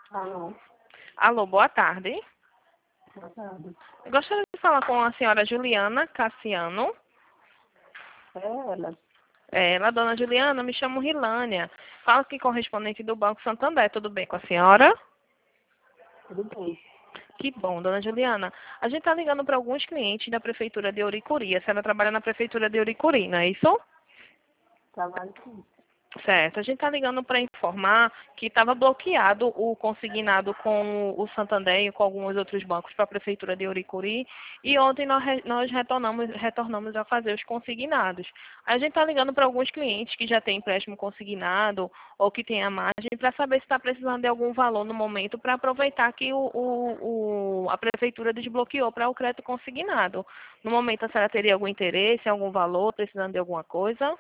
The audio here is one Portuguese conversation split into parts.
Alô, Alô, boa tarde. boa tarde. Eu gostaria de falar com a senhora Juliana Cassiano. É ela. Ela, dona Juliana, me chamo Rilânia. Falo aqui correspondente do Banco Santander. Tudo bem com a senhora? Tudo bem? Que bom, dona Juliana. A gente está ligando para alguns clientes da Prefeitura de Ouricuri. A senhora trabalha na Prefeitura de Ouricuri, não é isso? Trabalho sim. Certo. A gente está ligando para informar que estava bloqueado o consignado com o Santander e com alguns outros bancos para a Prefeitura de Ouricuri. E ontem nós retornamos a fazer os consignados. A gente está ligando para alguns clientes que já têm empréstimo consignado ou que têm a margem para saber se está precisando de algum valor no momento para aproveitar que a Prefeitura desbloqueou para o crédito consignado. No momento, a senhora teria algum interesse, algum valor, precisando de alguma coisa?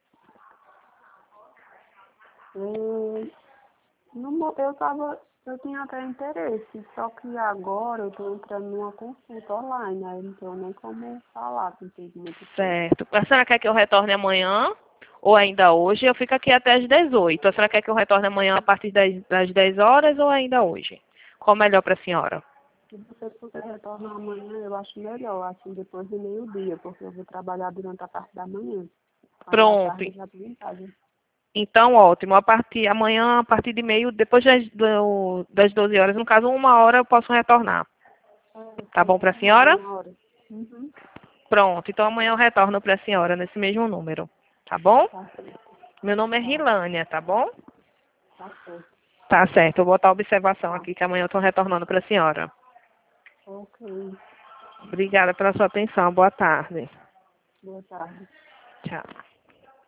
Eu tinha até interesse, só que agora eu estou entrando numa consulta online, aí não tenho nem como falar, não tenho muito tempo. Certo. A senhora quer que eu retorne amanhã ou ainda hoje? Eu fico aqui até às 18. A senhora quer que eu retorne amanhã a partir das 10 horas ou ainda hoje? Qual melhor para a senhora? Se você puder retornar amanhã, eu acho melhor, assim, depois do meio-dia, porque eu vou trabalhar durante a parte da manhã. Aí à Pronto. tarde eu já estou em casa. Então, ótimo. Amanhã, a partir de meio, depois das 12 horas, no caso, 1 hora eu posso retornar. Tá Pode bom para a retornar senhora? 1 hora. Uhum. Pronto. Então amanhã eu retorno para a senhora nesse mesmo número. Tá bom? Tá certo. Meu nome é Tá, Rilânia, tá bom? tá certo. Tá certo. Eu vou botar a observação Tá. aqui que amanhã eu estou retornando para a senhora. Ok. Obrigada pela sua atenção. Boa tarde. Boa tarde. Tchau.